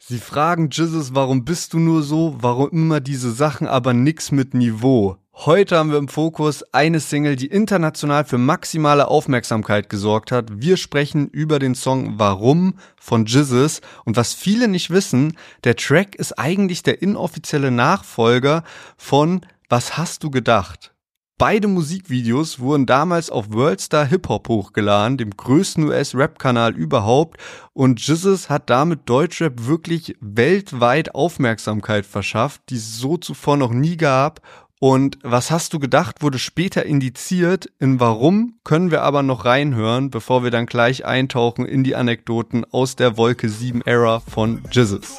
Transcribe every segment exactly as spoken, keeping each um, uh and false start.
Sie fragen Jesus, warum bist du nur so, warum immer diese Sachen, aber nix mit Niveau. Heute haben wir im Fokus eine Single, die international für maximale Aufmerksamkeit gesorgt hat. Wir sprechen über den Song Warum von Jesus. Und was viele nicht wissen, der Track ist eigentlich der inoffizielle Nachfolger von Was hast du gedacht? Beide Musikvideos wurden damals auf Worldstar Hip-Hop hochgeladen, dem größten U S-Rap-Kanal überhaupt, und Jesus hat damit Deutschrap wirklich weltweit Aufmerksamkeit verschafft, die es so zuvor noch nie gab. Und Was hast du gedacht wurde später indiziert. In Warum können wir aber noch reinhören, bevor wir dann gleich eintauchen in die Anekdoten aus der Wolke sieben Ära von Jesus.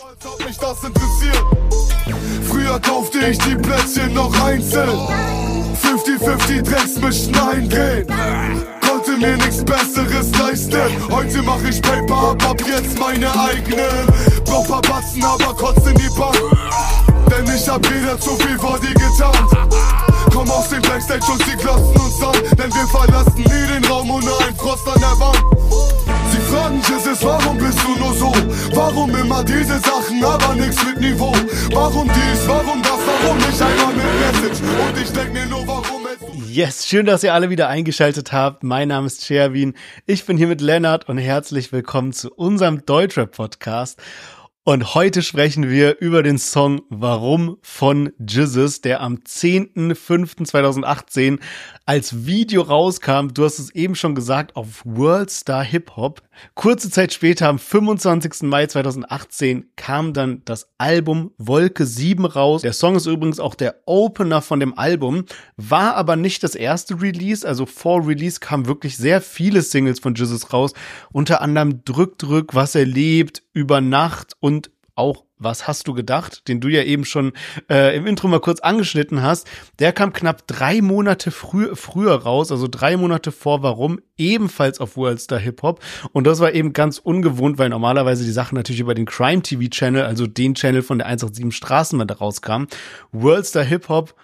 Früher kaufte ich die Plätzchen noch einzeln. fünfzig fünfzig Drecksmischen eingehen. Konnte mir nichts Besseres leisten. Heute mach ich Paper, hab ab jetzt meine eigenen. Brauch paar Batzen, aber kotzt in die Bank. Denn ich hab wieder zu viel vor dir getan. Komm aus dem Backstage und sie glotzen uns an. Denn wir verlassen nie den Raum ohne ein Frost an der Wand. Sie fragen Jesus, warum bist du nur so? Warum immer diese Sachen, aber nix mit Niveau? Warum dies, warum das, warum nicht einmal mit Message? Und ich denk mir nur, warum es... Yes, schön, dass ihr alle wieder eingeschaltet habt. Mein Name ist Sherwin, ich bin hier mit Lennart und herzlich willkommen zu unserem Deutschrap-Podcast. Und heute sprechen wir über den Song Warum von Jesus, der am zehnten fünften zweitausendachtzehn als Video rauskam. Du hast es eben schon gesagt, auf Worldstar Hip-Hop. Kurze Zeit später, am fünfundzwanzigsten Mai zweitausendachtzehn, kam dann das Album Wolke sieben raus. Der Song ist übrigens auch der Opener von dem Album, war aber nicht das erste Release. Also vor Release kamen wirklich sehr viele Singles von Jesus raus. Unter anderem Drück, Drück, Was er lebt, Über Nacht und auch Was hast du gedacht, den du ja eben schon äh, im Intro mal kurz angeschnitten hast. Der kam knapp drei Monate frü- früher raus, also drei Monate vor Warum, ebenfalls auf Worldstar Hip-Hop. Und das war eben ganz ungewohnt, weil normalerweise die Sachen natürlich über den Crime-T V-Channel, also den Channel von der hundertsiebenundachtzig Straßenbahn, rauskamen. Worldstar Hip-Hop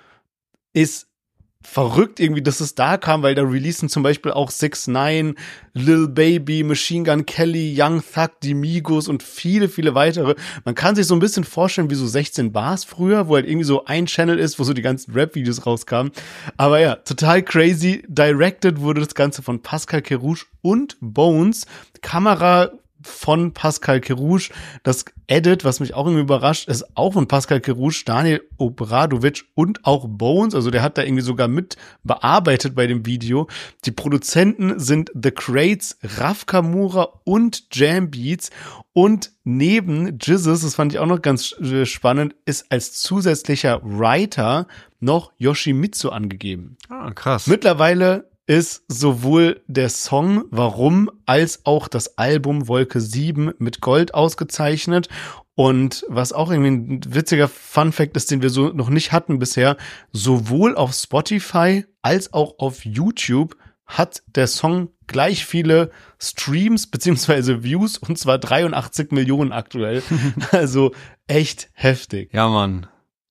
ist verrückt irgendwie, dass es da kam, weil da releasen zum Beispiel auch six nine, Lil Baby, Machine Gun Kelly, Young Thug, die Migos und viele, viele weitere. Man kann sich so ein bisschen vorstellen wie so sechzehn Bars früher, wo halt irgendwie so ein Channel ist, wo so die ganzen Rap-Videos rauskamen. Aber ja, total crazy. Directed wurde das Ganze von Pascal Kerouche und Bones. Kamera von Pascal Kerouche. Das Edit, was mich auch irgendwie überrascht, ist auch von Pascal Kerouche, Daniel Obradovic und auch Bones. Also der hat da irgendwie sogar mit bearbeitet bei dem Video. Die Produzenten sind The Crates, Raf Kamura und Jam Beats. Und neben Jesus, das fand ich auch noch ganz spannend, ist als zusätzlicher Writer noch Yoshimitsu angegeben. Ah, krass. Mittlerweile ist sowohl der Song Warum als auch das Album Wolke sieben mit Gold ausgezeichnet. Und was auch irgendwie ein witziger Funfact ist, den wir so noch nicht hatten bisher, sowohl auf Spotify als auch auf YouTube hat der Song gleich viele Streams beziehungsweise Views, und zwar dreiundachtzig Millionen aktuell. Also echt heftig. Ja, Mann.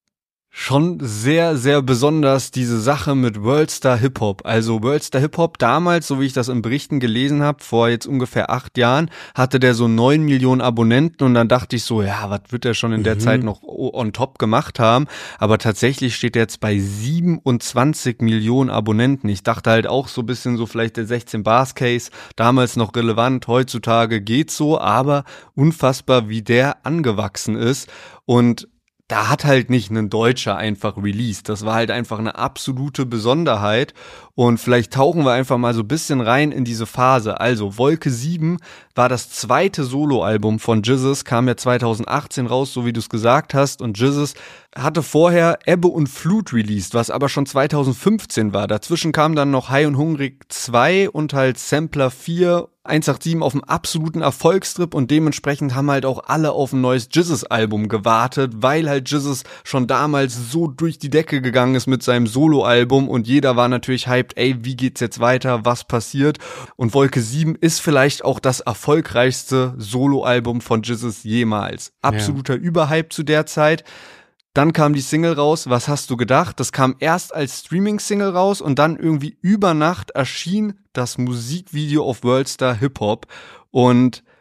Schon sehr, sehr besonders diese Sache mit Worldstar Hip-Hop. Also Worldstar Hip-Hop damals, so wie ich das in Berichten gelesen habe, vor jetzt ungefähr acht Jahren, hatte der so neun Millionen Abonnenten, und dann dachte ich so, ja, was wird der schon in der mhm. Zeit noch on top gemacht haben? Aber tatsächlich steht er jetzt bei siebenundzwanzig Millionen Abonnenten. Ich dachte halt auch so ein bisschen so vielleicht der sechzehn Bars Case, damals noch relevant, heutzutage geht's so, aber unfassbar, wie der angewachsen ist. Und da hat halt nicht ein Deutscher einfach released. Das war halt einfach eine absolute Besonderheit. Und vielleicht tauchen wir einfach mal so ein bisschen rein in diese Phase. Also Wolke sieben war das zweite Soloalbum von Jesus, kam ja zweitausendachtzehn raus, so wie du es gesagt hast. Und Jesus hatte vorher Ebbe und Flut released, was aber schon zweitausendfünfzehn war. Dazwischen kam dann noch High und Hungrig zwei und halt Sampler vier, hundertsiebenundachtzig auf dem absoluten Erfolgstrip, und dementsprechend haben halt auch alle auf ein neues Jesus-Album gewartet, weil halt Jesus schon damals so durch die Decke gegangen ist mit seinem Soloalbum, und jeder war natürlich hyped, ey, wie geht's jetzt weiter, was passiert? Und Wolke sieben ist vielleicht auch das erfolgreichste Soloalbum von Jesus jemals. Absoluter ja. Überhype zu der Zeit. Dann kam die Single raus, Was hast du gedacht? Das kam erst als Streaming-Single raus, und dann irgendwie über Nacht erschien das Musikvideo auf Worldstar Hip-Hop. Und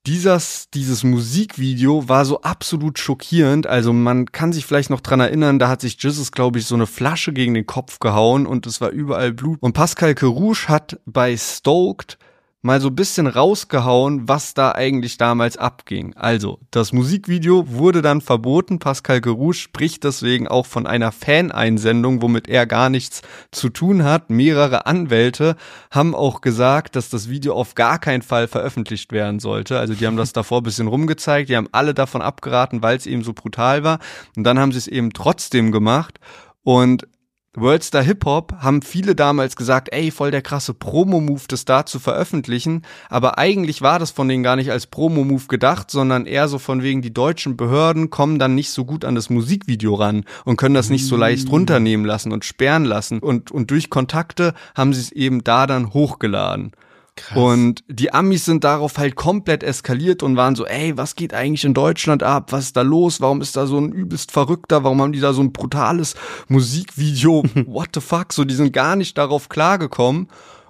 Dieses, dieses Musikvideo war so absolut schockierend. Also man kann sich vielleicht noch dran erinnern, da hat sich Jesus, glaube ich, so eine Flasche gegen den Kopf gehauen und es war überall Blut. Und Pascal Kerouche hat bei Stoked mal so ein bisschen rausgehauen, was da eigentlich damals abging. Also, das Musikvideo wurde dann verboten. Pascal Kerouche spricht deswegen auch von einer Faneinsendung, womit er gar nichts zu tun hat. Mehrere Anwälte haben auch gesagt, dass das Video auf gar keinen Fall veröffentlicht werden sollte. Also, die haben das davor ein bisschen rumgezeigt. Die haben alle davon abgeraten, weil es eben so brutal war. Und dann haben sie es eben trotzdem gemacht. Und Worldstar Hip-Hop haben viele damals gesagt, ey, voll der krasse Promo-Move, das da zu veröffentlichen, aber eigentlich war das von denen gar nicht als Promo-Move gedacht, sondern eher so von wegen, die deutschen Behörden kommen dann nicht so gut an das Musikvideo ran und können das nicht so leicht runternehmen lassen und sperren lassen und, und durch Kontakte haben sie es eben da dann hochgeladen. Krass. Und die Amis sind darauf halt komplett eskaliert und waren so, ey, was geht eigentlich in Deutschland ab? Was ist da los? Warum ist da so ein übelst Verrückter? Warum haben die da so ein brutales Musikvideo? What the fuck? So, die sind gar nicht darauf klargekommen.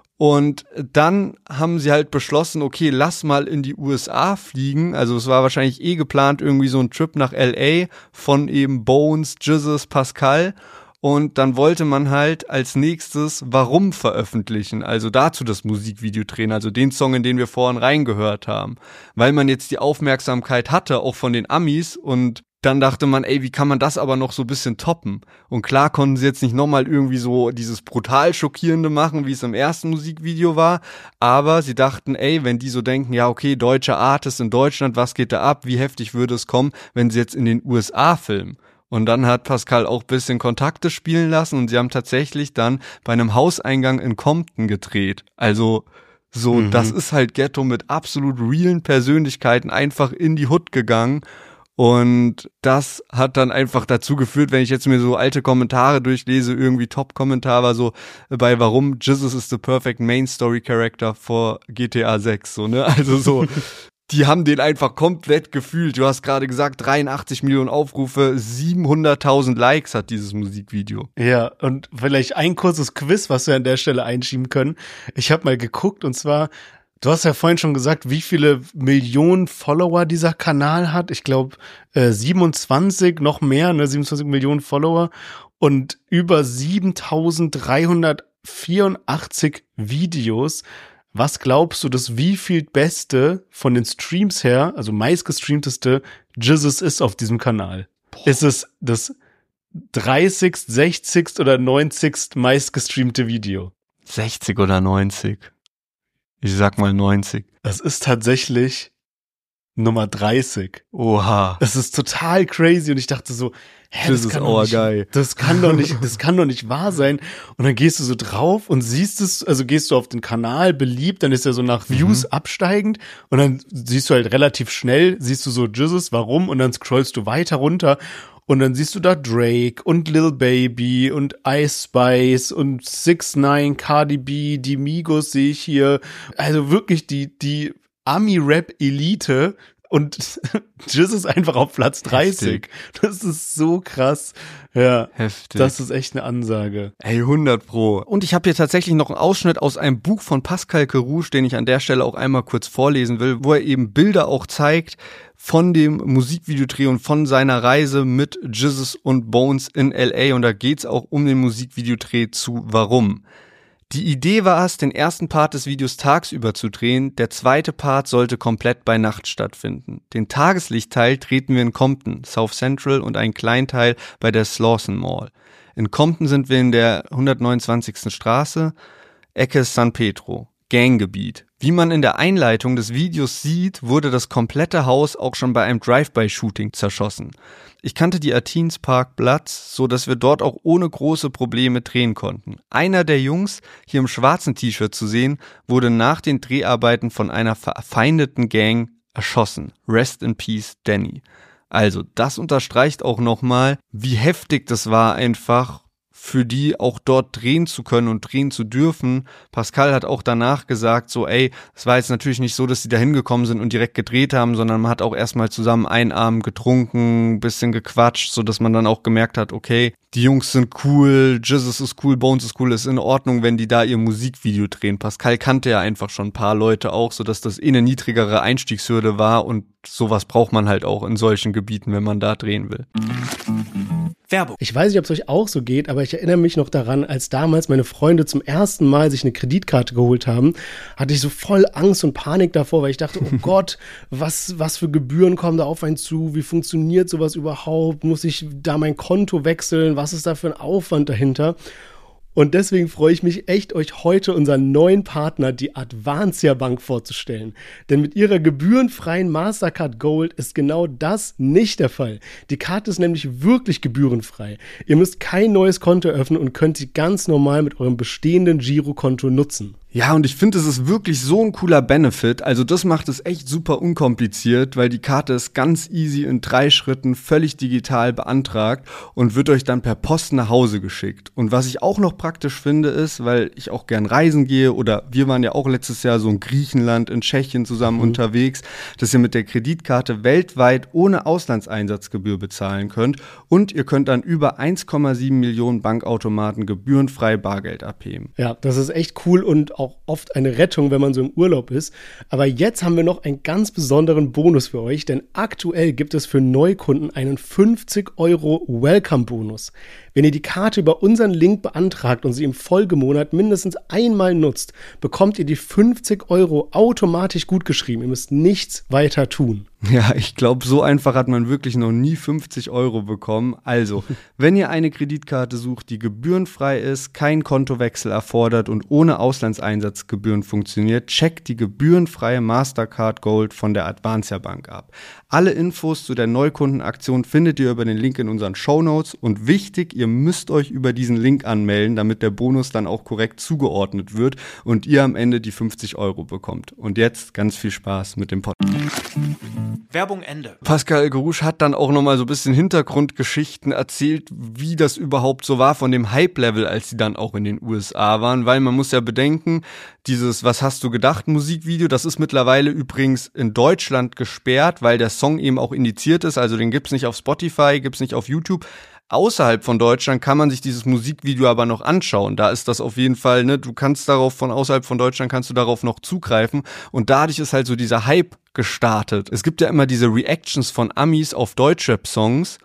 Und dann haben sie halt beschlossen, okay, lass mal in die U S A fliegen. Also es war wahrscheinlich eh geplant, irgendwie so ein Trip nach L A von eben Bones, Jesus, Pascal. Und dann wollte man halt als nächstes Warum veröffentlichen, also dazu das Musikvideo drehen, also den Song, in den wir vorhin reingehört haben. Weil man jetzt die Aufmerksamkeit hatte, auch von den Amis, und dann dachte man, ey, wie kann man das aber noch so ein bisschen toppen? Und klar konnten sie jetzt nicht nochmal irgendwie so dieses brutal Schockierende machen, wie es im ersten Musikvideo war, aber sie dachten, ey, wenn die so denken, ja okay, deutsche Artist in Deutschland, was geht da ab, wie heftig würde es kommen, wenn sie jetzt in den U S A filmen? Und dann hat Pascal auch ein bisschen Kontakte spielen lassen und sie haben tatsächlich dann bei einem Hauseingang in Compton gedreht. Also so, mhm. Das ist halt Ghetto mit absolut realen Persönlichkeiten einfach in die Hood gegangen. Und das hat dann einfach dazu geführt, wenn ich jetzt mir so alte Kommentare durchlese, irgendwie Top-Kommentar war so bei Warum Jesus is the perfect main story character for G T A sechs, so, ne? Also so, die haben den einfach komplett gefühlt. Du hast gerade gesagt, dreiundachtzig Millionen Aufrufe, siebenhunderttausend Likes hat dieses Musikvideo. Ja, und vielleicht ein kurzes Quiz, was wir an der Stelle einschieben können. Ich habe mal geguckt und zwar, du hast ja vorhin schon gesagt, wie viele Millionen Follower dieser Kanal hat. Ich glaube äh, siebenundzwanzig, noch mehr, ne, siebenundzwanzig Millionen Follower und über siebentausenddreihundertvierundachtzig Videos. Was glaubst du, das wieviel beste von den Streams her, also meistgestreamteste Jesus ist auf diesem Kanal? Boah. Ist es das dreißigste, sechzigste oder neunzigste meistgestreamte Video? sechzig oder neunzig? Ich sag mal neunzig. Das ist tatsächlich Nummer dreißig. Oha. Das ist total crazy und ich dachte so, hä, das, das kann ist doch nicht, geil. das kann doch nicht, das kann doch nicht wahr sein. Und dann gehst du so drauf und siehst es, also gehst du auf den Kanal beliebt, dann ist er so nach Views mhm. absteigend und dann siehst du halt relativ schnell, siehst du so Jesus, warum? Und dann scrollst du weiter runter und dann siehst du da Drake und Lil Baby und Ice Spice und six nine, Cardi B, die Migos sehe ich hier. Also wirklich die, die Ami-Rap-Elite und Jesus einfach auf Platz dreißig. Heftig. Das ist so krass. Ja, heftig. Das ist echt eine Ansage. Ey, hundert Pro. Und ich habe hier tatsächlich noch einen Ausschnitt aus einem Buch von Pascal Kerouche, den ich an der Stelle auch einmal kurz vorlesen will, wo er eben Bilder auch zeigt von dem Musikvideodreh und von seiner Reise mit Jesus und Bones in L A. Und da geht's auch um den Musikvideodreh zu Warum. Die Idee war es, den ersten Part des Videos tagsüber zu drehen, der zweite Part sollte komplett bei Nacht stattfinden. Den Tageslichtteil drehten wir in Compton, South Central und einen kleinen Teil bei der Slauson Mall. In Compton sind wir in der hundertneunundzwanzigsten Straße, Ecke San Pedro, Ganggebiet. Wie man in der Einleitung des Videos sieht, wurde das komplette Haus auch schon bei einem Drive-by-Shooting zerschossen. Ich kannte die Athens Park Platz, so dass wir dort auch ohne große Probleme drehen konnten. Einer der Jungs, hier im schwarzen T-Shirt zu sehen, wurde nach den Dreharbeiten von einer verfeindeten Gang erschossen. Rest in Peace, Danny. Also, das unterstreicht auch nochmal, wie heftig das war, einfach für die auch dort drehen zu können und drehen zu dürfen. Pascal hat auch danach gesagt, so ey, es war jetzt natürlich nicht so, dass sie da hingekommen sind und direkt gedreht haben, sondern man hat auch erstmal zusammen einen Abend getrunken, bisschen gequatscht, so dass man dann auch gemerkt hat, okay, die Jungs sind cool, Jesus ist cool, Bones ist cool, ist in Ordnung, wenn die da ihr Musikvideo drehen. Pascal kannte ja einfach schon ein paar Leute auch, so dass das eh eine niedrigere Einstiegshürde war und sowas braucht man halt auch in solchen Gebieten, wenn man da drehen will. Werbung. Ich weiß nicht, ob es euch auch so geht, aber ich erinnere mich noch daran, als damals meine Freunde zum ersten Mal sich eine Kreditkarte geholt haben, hatte ich so voll Angst und Panik davor, weil ich dachte, oh Gott, was, was für Gebühren kommen da auf einen zu? Wie funktioniert sowas überhaupt? Muss ich da mein Konto wechseln? Was ist da für ein Aufwand dahinter? Und deswegen freue ich mich echt, euch heute unseren neuen Partner, die Advancia Bank, vorzustellen. Denn mit ihrer gebührenfreien Mastercard Gold ist genau das nicht der Fall. Die Karte ist nämlich wirklich gebührenfrei. Ihr müsst kein neues Konto öffnen und könnt sie ganz normal mit eurem bestehenden Girokonto nutzen. Ja, und ich finde, es ist wirklich so ein cooler Benefit. Also das macht es echt super unkompliziert, weil die Karte ist ganz easy in drei Schritten völlig digital beantragt und wird euch dann per Post nach Hause geschickt. Und was ich auch noch praktisch finde ist, weil ich auch gern reisen gehe oder wir waren ja auch letztes Jahr so in Griechenland, in Tschechien zusammen mhm. unterwegs, dass ihr mit der Kreditkarte weltweit ohne Auslandseinsatzgebühr bezahlen könnt und ihr könnt dann über eins Komma sieben Millionen Bankautomaten gebührenfrei Bargeld abheben. Ja, das ist echt cool und auch auch oft eine Rettung, wenn man so im Urlaub ist. Aber jetzt haben wir noch einen ganz besonderen Bonus für euch, denn aktuell gibt es für Neukunden einen fünfzig Euro Welcome-Bonus. Wenn ihr die Karte über unseren Link beantragt und sie im Folgemonat mindestens einmal nutzt, bekommt ihr die fünfzig Euro automatisch gutgeschrieben. Ihr müsst nichts weiter tun. Ja, ich glaube, so einfach hat man wirklich noch nie fünfzig Euro bekommen. Also, wenn ihr eine Kreditkarte sucht, die gebührenfrei ist, kein Kontowechsel erfordert und ohne Auslandseinsatzgebühren funktioniert, checkt die gebührenfreie Mastercard Gold von der Advancia Bank ab. Alle Infos zu der Neukundenaktion findet ihr über den Link in unseren Shownotes und wichtig, ihr müsst euch über diesen Link anmelden, damit der Bonus dann auch korrekt zugeordnet wird und ihr am Ende die fünfzig Euro bekommt. Und jetzt ganz viel Spaß mit dem Podcast. Werbung Ende. Pascal Garouche hat dann auch nochmal so ein bisschen Hintergrundgeschichten erzählt, wie das überhaupt so war von dem Hype-Level, als sie dann auch in den U S A waren, weil man muss ja bedenken, dieses Was hast du gedacht Musikvideo, das ist mittlerweile übrigens in Deutschland gesperrt, weil der Song eben auch indiziert ist, also den gibt's nicht auf Spotify, gibt's nicht auf YouTube. Außerhalb von Deutschland kann man sich dieses Musikvideo aber noch anschauen. Da ist das auf jeden Fall, ne, du kannst darauf, von außerhalb von Deutschland kannst du darauf noch zugreifen und dadurch ist halt so dieser Hype gestartet. Es gibt ja immer diese Reactions von Amis auf Deutschrap-Songs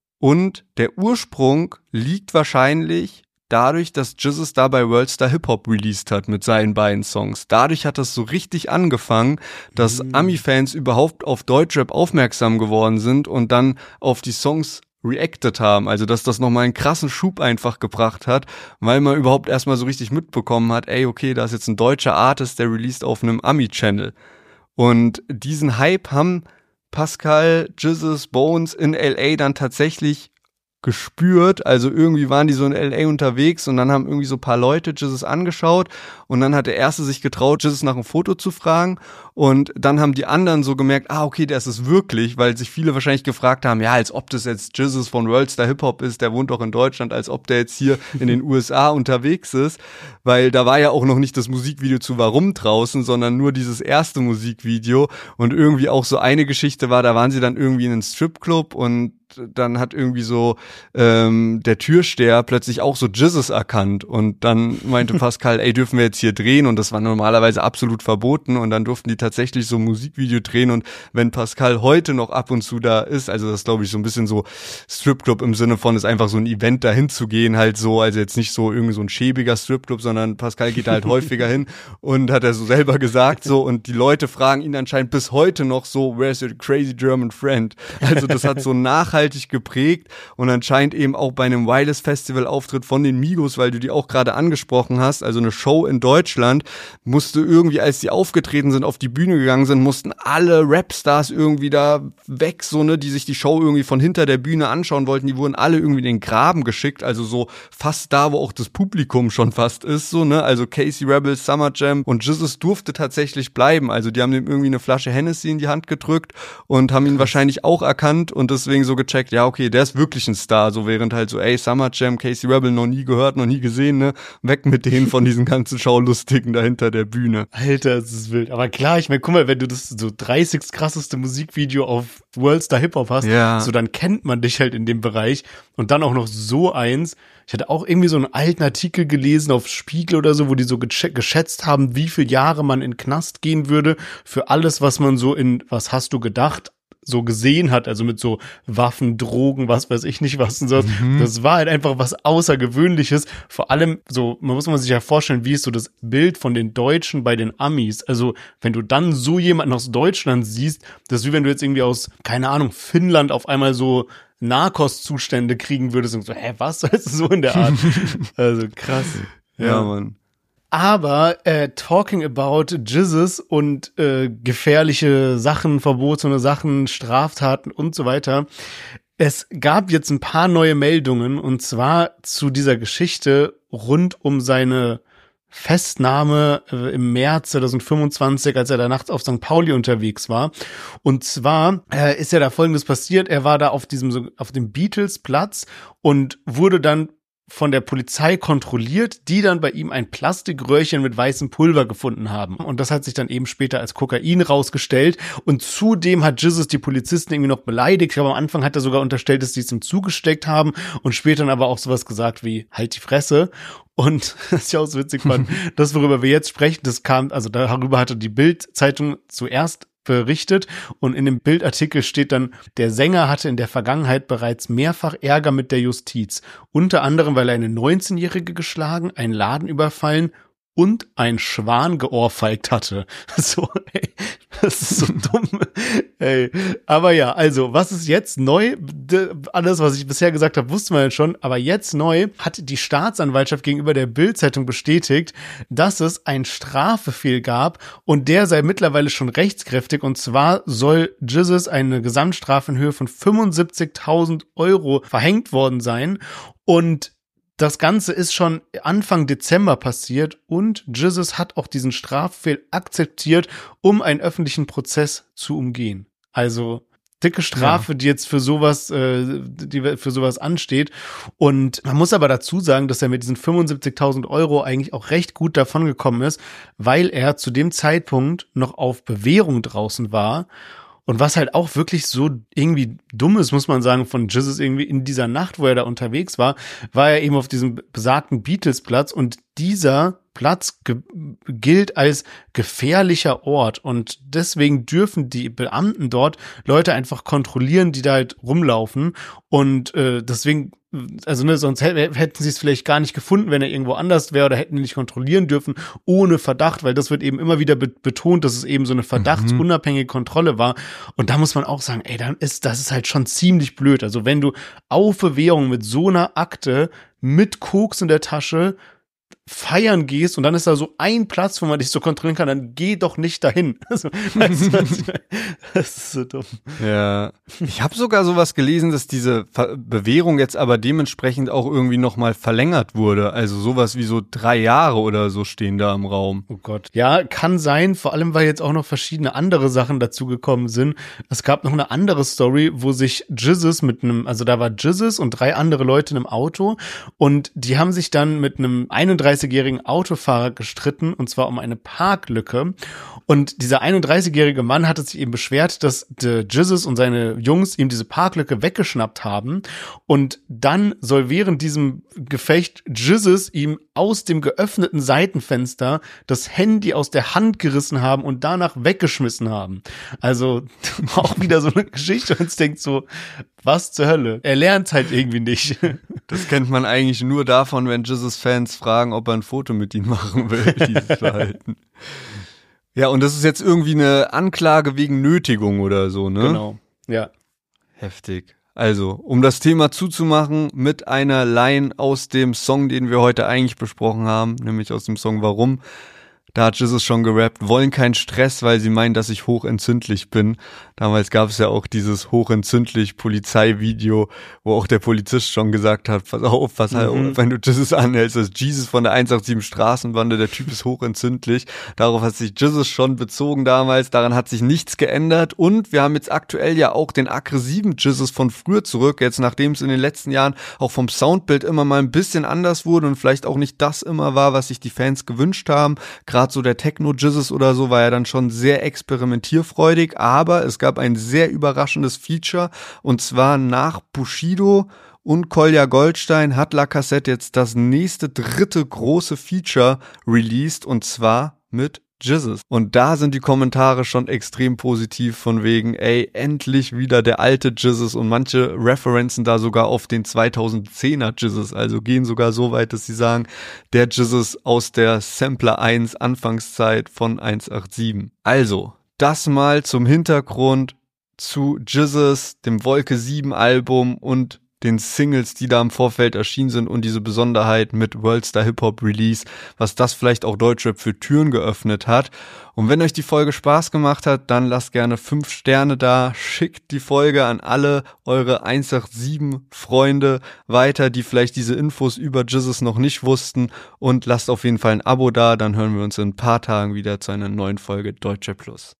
und der Ursprung liegt wahrscheinlich dadurch, dass Jesus da bei Worldstar Hip-Hop released hat mit seinen beiden Songs. Dadurch hat das so richtig angefangen, dass mhm. Ami-Fans überhaupt auf Deutschrap aufmerksam geworden sind und dann auf die Songs reacted haben, also dass das nochmal einen krassen Schub einfach gebracht hat, weil man überhaupt erstmal so richtig mitbekommen hat, ey, okay, da ist jetzt ein deutscher Artist, der released auf einem Ami-Channel. Und diesen Hype haben Pascal, Jesus, Bones in L A dann tatsächlich gespürt, also irgendwie waren die so in L A unterwegs und dann haben irgendwie so ein paar Leute Jesus angeschaut und dann hat der Erste sich getraut, Jesus nach einem Foto zu fragen und dann haben die anderen so gemerkt, ah okay, der ist es wirklich, weil sich viele wahrscheinlich gefragt haben, ja, als ob das jetzt Jesus von Worldstar Hip-Hop ist, der wohnt doch in Deutschland, als ob der jetzt hier in den U S A unterwegs ist, weil da war ja auch noch nicht das Musikvideo zu Warum draußen, sondern nur dieses erste Musikvideo und irgendwie auch so eine Geschichte war, da waren sie dann irgendwie in einem Stripclub und dann hat irgendwie so ähm, der Türsteher plötzlich auch so Jesus erkannt und dann meinte Pascal, ey, dürfen wir jetzt hier drehen und das war normalerweise absolut verboten und dann durften die tatsächlich so ein Musikvideo drehen und wenn Pascal heute noch ab und zu da ist, also das glaube ich so ein bisschen so Stripclub im Sinne von ist einfach so ein Event dahin zu gehen, halt so, also jetzt nicht so irgendwie so ein schäbiger Stripclub, sondern Pascal geht da halt häufiger hin und hat er so selber gesagt so und die Leute fragen ihn anscheinend bis heute noch so, where's your crazy German friend? Also das hat so nachhaltig geprägt und anscheinend eben auch bei einem Wireless Festival Auftritt von den Migos, weil du die auch gerade angesprochen hast, also eine Show in Deutschland, musste irgendwie, als die aufgetreten sind, auf die Bühne gegangen sind, mussten alle Rapstars irgendwie da weg, so ne, die sich die Show irgendwie von hinter der Bühne anschauen wollten, die wurden alle irgendwie in den Graben geschickt, also so fast da, wo auch das Publikum schon fast ist, so ne, also Casey Rebels, Summer Jam und Jesus durfte tatsächlich bleiben, also die haben ihm irgendwie eine Flasche Hennessy in die Hand gedrückt und haben ihn wahrscheinlich auch erkannt und deswegen so gecheckt, gecheckt, ja okay, der ist wirklich ein Star, so während halt so, ey, Summer Jam, Casey Rebel noch nie gehört, noch nie gesehen, ne, weg mit denen von diesen ganzen Schaulustigen da hinter der Bühne. Alter, das ist wild. Aber klar, ich meine, guck mal, wenn du das so dreißig krasseste Musikvideo auf Worldstar Hip-Hop hast, ja. so dann kennt man dich halt in dem Bereich und dann auch noch so eins. Ich hatte auch irgendwie so einen alten Artikel gelesen auf Spiegel oder so, wo die so geschätzt haben, wie viele Jahre man in den Knast gehen würde für alles, was man so in Was hast du gedacht so gesehen hat, also mit so Waffen, Drogen, was weiß ich nicht was und so. Mhm. Das war halt einfach was Außergewöhnliches. Vor allem so, man muss man sich ja vorstellen, wie ist so das Bild von den Deutschen bei den Amis. Also wenn du dann so jemanden aus Deutschland siehst, das ist wie wenn du jetzt irgendwie aus, keine Ahnung, Finnland auf einmal so Narcos-Zustände kriegen würdest und so, hä, was? Weißt du, so in der Art. Also krass. Ja, ja Mann. Aber äh, talking about Jesus und äh, gefährliche Sachen, verbotene Sachen, Straftaten und so weiter. Es gab jetzt ein paar neue Meldungen und zwar zu dieser Geschichte rund um seine Festnahme äh, im März zwanzig fünfundzwanzig, als er da nachts auf Sankt Pauli unterwegs war. Und zwar äh, ist ja da Folgendes passiert. Er war da auf diesem so, auf dem Beatles-Platz und wurde dann von der Polizei kontrolliert, die dann bei ihm ein Plastikröhrchen mit weißem Pulver gefunden haben. Und das hat sich dann eben später als Kokain rausgestellt. Und zudem hat Jesus die Polizisten irgendwie noch beleidigt. Ich glaube, am Anfang hat er sogar unterstellt, dass sie es ihm zugesteckt haben und später dann aber auch sowas gesagt wie, halt die Fresse. Und das ist ja auch so witzig fand, das, worüber wir jetzt sprechen, das kam, also darüber hatte die Bild-Zeitung zuerst berichtet und in dem Bildartikel steht dann, der Sänger hatte in der Vergangenheit bereits mehrfach Ärger mit der Justiz, unter anderem, weil er eine neunzehnjährige geschlagen, einen Laden überfallen und einen Schwan geohrfeigt hatte. So, ey, das ist so dumm. Ey. Aber ja, also, was ist jetzt neu? Alles, was ich bisher gesagt habe, wusste man ja schon. Aber jetzt neu hat die Staatsanwaltschaft gegenüber der Bild-Zeitung bestätigt, dass es einen Strafbefehl gab und der sei mittlerweile schon rechtskräftig. Und zwar soll Jesus eine Gesamtstrafe in Höhe von fünfundsiebzigtausend Euro verhängt worden sein. Und das Ganze ist schon Anfang Dezember passiert und Jesus hat auch diesen Strafbefehl akzeptiert, um einen öffentlichen Prozess zu umgehen. Also dicke Strafe, ja. die jetzt für sowas, äh, die für sowas ansteht. Und man muss aber dazu sagen, dass er mit diesen fünfundsiebzigtausend Euro eigentlich auch recht gut davon gekommen ist, weil er zu dem Zeitpunkt noch auf Bewährung draußen war. Und was halt auch wirklich so irgendwie dumm ist, muss man sagen, von Jesus irgendwie in dieser Nacht, wo er da unterwegs war, war er eben auf diesem besagten Beatles-Platz und dieser Platz ge- gilt als gefährlicher Ort und deswegen dürfen die Beamten dort Leute einfach kontrollieren, die da halt rumlaufen und äh, deswegen, also ne, sonst hätten sie es vielleicht gar nicht gefunden, wenn er irgendwo anders wäre oder hätten ihn nicht kontrollieren dürfen ohne Verdacht, weil das wird eben immer wieder be- betont, dass es eben so eine verdachtsunabhängige Kontrolle war und da muss man auch sagen, ey, dann ist das ist halt schon ziemlich blöd, also wenn du auf Bewährung mit so einer Akte mit Koks in der Tasche feiern gehst und dann ist da so ein Platz, wo man dich so kontrollieren kann, dann geh doch nicht dahin. Also, weißt du, das ist so dumm. Ja, ich habe sogar sowas gelesen, dass diese Ver- Bewährung jetzt aber dementsprechend auch irgendwie nochmal verlängert wurde. Also sowas wie so drei Jahre oder so stehen da im Raum. Oh Gott. Ja, kann sein, vor allem, weil jetzt auch noch verschiedene andere Sachen dazu gekommen sind. Es gab noch eine andere Story, wo sich Jesus mit einem, also da war Jesus und drei andere Leute in einem Auto und die haben sich dann mit einem einunddreißigjährigen Autofahrer gestritten und zwar um eine Parklücke und dieser einunddreißigjährige Mann hatte sich eben beschwert, dass der Jesus und seine Jungs ihm diese Parklücke weggeschnappt haben und dann soll während diesem Gefecht Jesus ihm aus dem geöffneten Seitenfenster das Handy aus der Hand gerissen haben und danach weggeschmissen haben. Also auch wieder so eine Geschichte und denkt so, was zur Hölle? Er lernt halt irgendwie nicht. Das kennt man eigentlich nur davon, wenn Jesus-Fans fragen, ob er ein Foto mit ihnen machen will, dieses Verhalten. Ja, und das ist jetzt irgendwie eine Anklage wegen Nötigung oder so, ne? Genau, ja. Heftig. Also, um das Thema zuzumachen, mit einer Line aus dem Song, den wir heute eigentlich besprochen haben, nämlich aus dem Song Warum. Da hat Jesus schon gerappt, wollen keinen Stress, weil sie meinen, dass ich hochentzündlich bin. Damals gab es ja auch dieses hochentzündlich Polizeivideo, wo auch der Polizist schon gesagt hat, pass auf, pass halt Mhm. auf, wenn du Jesus anhältst, das ist Jesus von der eins acht sieben Straßenbande, der Typ ist hochentzündlich. Darauf hat sich Jesus schon bezogen damals, daran hat sich nichts geändert und wir haben jetzt aktuell ja auch den aggressiven Jesus von früher zurück, jetzt nachdem es in den letzten Jahren auch vom Soundbild immer mal ein bisschen anders wurde und vielleicht auch nicht das immer war, was sich die Fans gewünscht haben. Gerade so der Techno-Jesus oder so war ja dann schon sehr experimentierfreudig, aber es gab ein sehr überraschendes Feature und zwar nach Bushido und Kolja Goldstein hat Lacazette jetzt das nächste dritte große Feature released und zwar mit Jesus. Und da sind die Kommentare schon extrem positiv von wegen, ey, endlich wieder der alte Jesus und manche referenzen da sogar auf den zweitausendzehner Jesus, also gehen sogar so weit, dass sie sagen, der Jesus aus der Sampler eins Anfangszeit von eins acht sieben. Also, das mal zum Hintergrund zu Jesus, dem Wolke sieben Album und den Singles, die da im Vorfeld erschienen sind und diese Besonderheit mit Worldstar Hip-Hop Release, was das vielleicht auch Deutschrap für Türen geöffnet hat. Und wenn euch die Folge Spaß gemacht hat, dann lasst gerne fünf Sterne da, schickt die Folge an alle eure eins acht sieben Freunde weiter, die vielleicht diese Infos über Jesus noch nicht wussten und lasst auf jeden Fall ein Abo da, dann hören wir uns in ein paar Tagen wieder zu einer neuen Folge Deutschrap Plus.